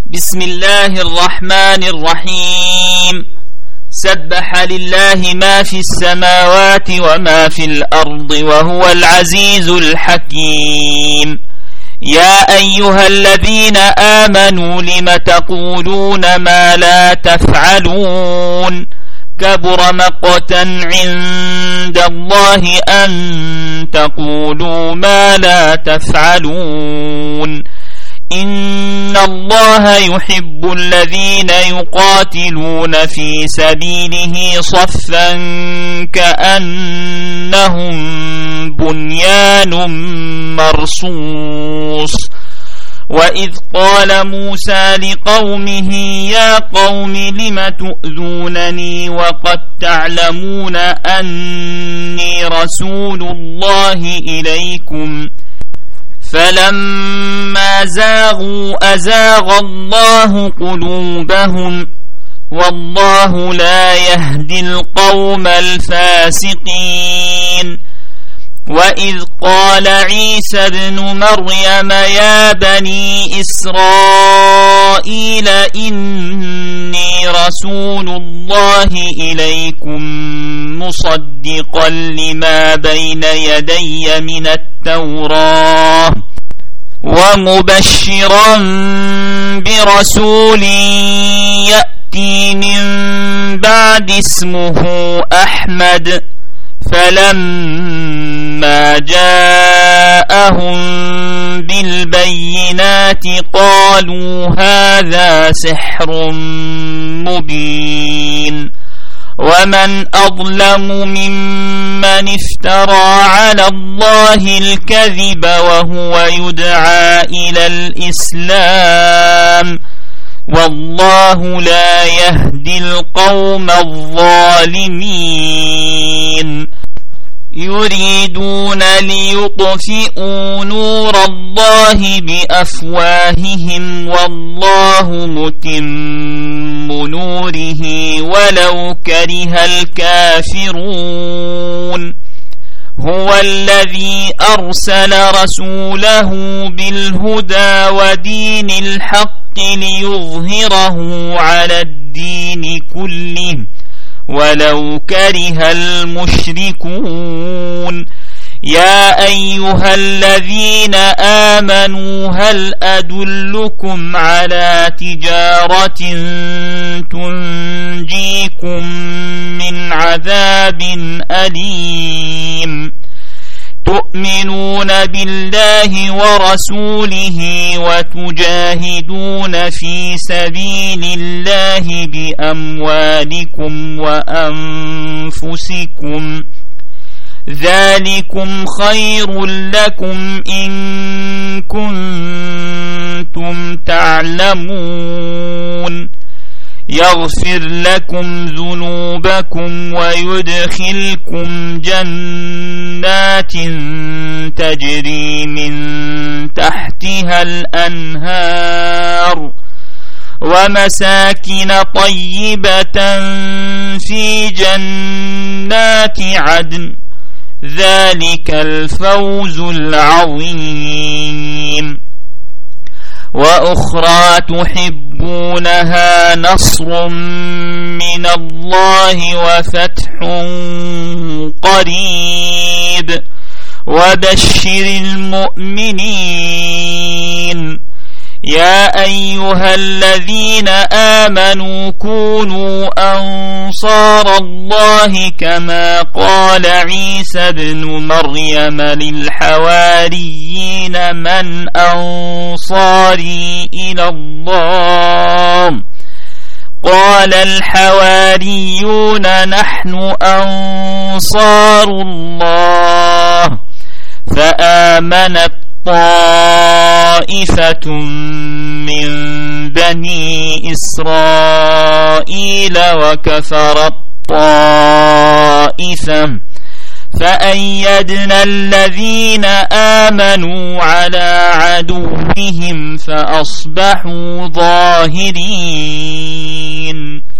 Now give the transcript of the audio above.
بسم الله الرحمن الرحيم. سبح لله ما في السماوات وما في الأرض وهو العزيز الحكيم. يا أيها الذين آمنوا لم تقولون ما لا تفعلون؟ كبر مقتا عند الله أن تقولوا ما لا تفعلون. إن الله يحب الذين يقاتلون في سبيله صفا كأنهم بنيان مرصوص. وإذ قال موسى لقومه يا قوم لم تؤذونني وقد تعلمون أني رسول الله إليكم فلما زاغوا أزاغ الله قلوبهم والله لا يهدي القوم الفاسقين. وإذ قال عيسى ابن مريم يا بني إسرائيل إني رسول الله إليكم مصدقا لما بين يدي من التوراة ومبشرا برسول يأتي من بعد اسمه أحمد. فلما جاءهم بالبينات قالوا هذا سحر مبين. ومن أظلم ممن افترى على الله الكذب وهو يدعى إلى الإسلام والله لا يهدي القوم الظالمين. يريدون ليطفئوا نور الله بأفواههم والله متم نوره ولو كره الكافرون. هو الذي أرسل رسوله بالهدى ودين الحق ليظهره على الدين كله ولو كره المشركون. يا أيها الذين آمنوا هل أدلكم على تجارة تنجيكم من عذاب أليم؟ تؤمنون بالله ورسوله وتجاهدون في سبيل الله بأموالكم وأنفسكم ذلكم خير لكم إن كنتم تعلمون. يغفر لكم ذنوبكم ويدخلكم جنات تجري من تحتها الأنهار ومساكن طيبة في جنات عدن ذلك الفوز العظيم. وأخرى تحبونها نصر من الله وفتح قريب وبشر المؤمنين. يا أيها الذين آمنوا كونوا أنصار الله كما قال عيسى ابن مريم للحواريين من أنصاري إلى الله؟ قال الحواريون نحن أنصار الله. فآمنت طائفة من بني إسرائيل وكفرت طائفة فأيدنا الذين آمنوا على عدوهم فأصبحوا ظاهرين.